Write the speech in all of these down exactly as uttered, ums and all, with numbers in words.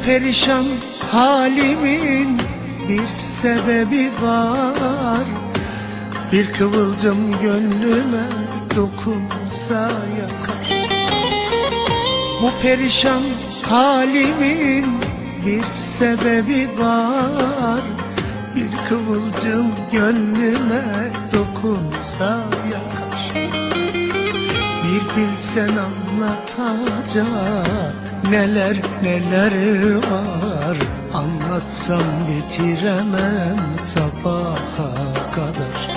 perişan halimin bir sebebi var. Bir kıvılcım gönlüme dokunsa yakar. Bu perişan halimin bir sebebi var. Bir kıvılcım gönlüme dokunsa yakar. Bir bilsen anlatacak neler neler var. Anlatsam bitiremem sabaha kadar.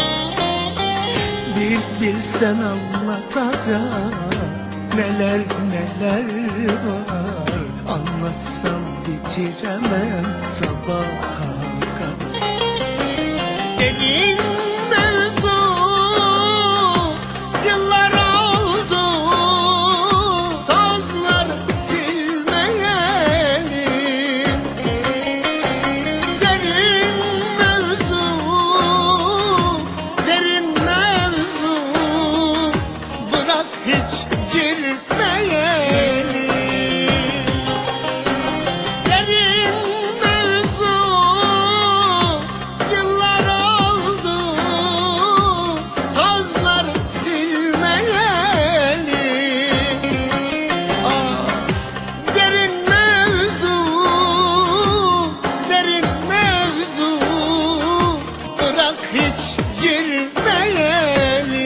Bir bilsen anlatacak neler neler var. Anlatsam bitiremem sabaha kadar. Dediğin mevzu yıllar oldu, tozlar silmeyeli. Derin mevzu, derin mevzu, bırak hiç girmeyeli. Derin mevzu yıllar oldu, tozlar silmeyeli. Ah, derin mevzu, derin mevzu, bırak hiç girmeyeli.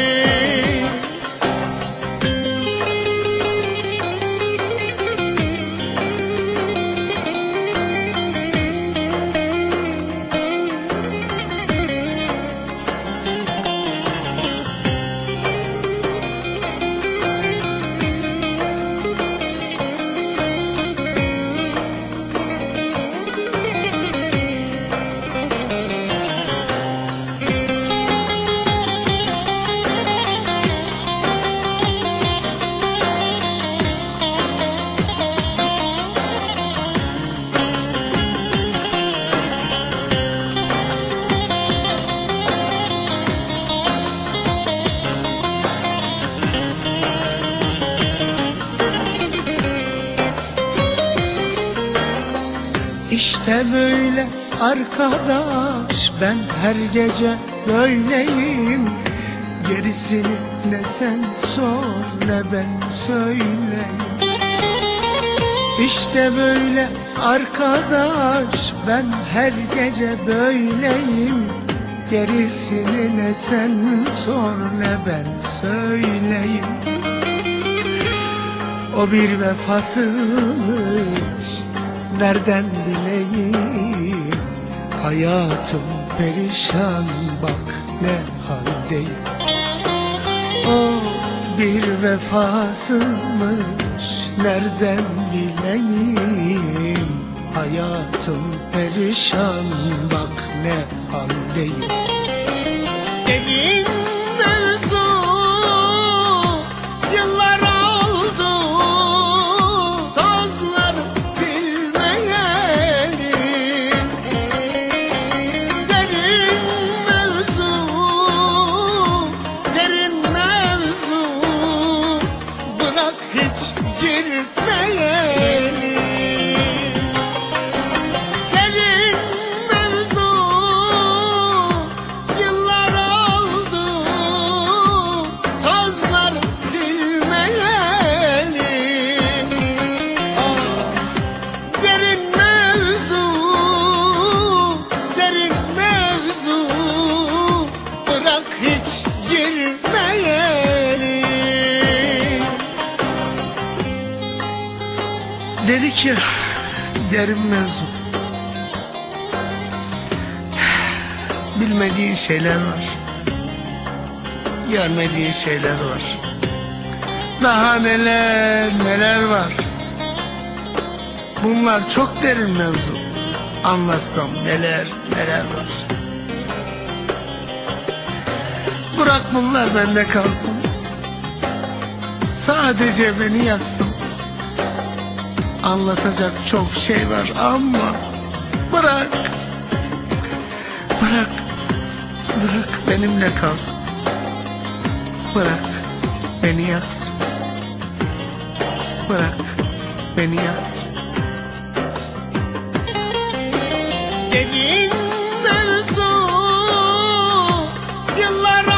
İşte böyle arkadaş, ben her gece böyleyim. Gerisini ne sen sor ne ben söyleyeyim. İşte böyle arkadaş, ben her gece böyleyim. Gerisini ne sen sor ne ben söyleyeyim. O bir vefasızmış, nereden bileyim. Hayatım perişan, bak ne haldeyim. O bir vefasızmış, nereden bileyim. Hayatım perişan, bak ne haldeyim. Dediğin mevzu yıllar oldu, tozlar silmeyeli. Derin mevzu, derin mevzu, bırak hiç girmeyeli. Derin mevzu yıllar oldu, tozlar silmeyeli. Ah, derin mevzu, derin mevzu, bırak hiç girmeyeli. Dedi ki derin mevzu, bilmediğin şeyler var, görmediğin şeyler var. Daha neler neler var. Bunlar çok derin mevzu. Anlatsam neler neler var. Bırak bunlar bende kalsın. Sadece beni yaksın. Anlatacak çok şey var ama bırak. Bırak. Bırak benimle kalsın. Bırak beni yaksın. Bırak beni yaksın. derin mevzu. Yıllar